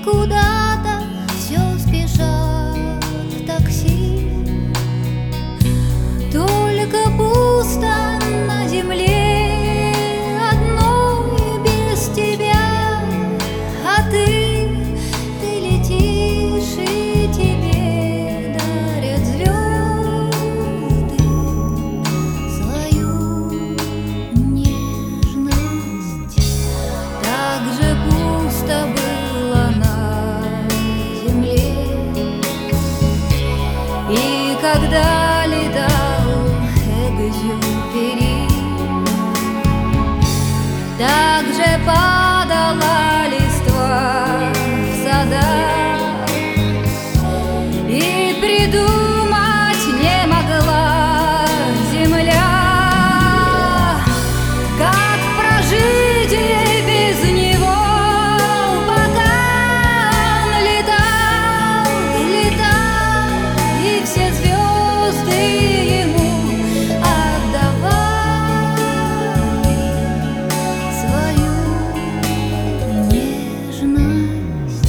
куда-то все спешат такси. Только пусто на земле одной без тебя, а ты летишь, и тебе дарят звезды свою нежность. Так же пусто было на земле, и когда летал Экзюпери, так же падала листва в садах, и придумать не могла земля, как прожить без него, пока он летал, и все звезды ему отдавали свою нежность.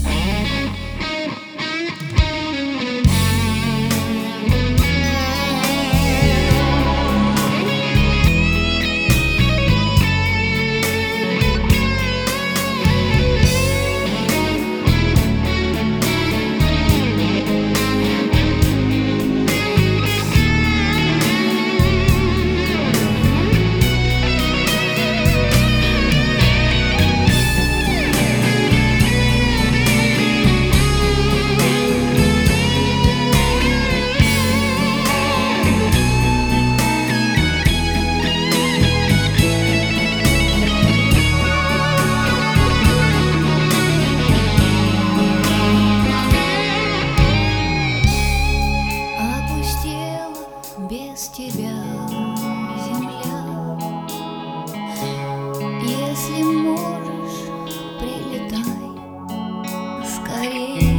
Без тебя земля, если можешь, прилетай скорее.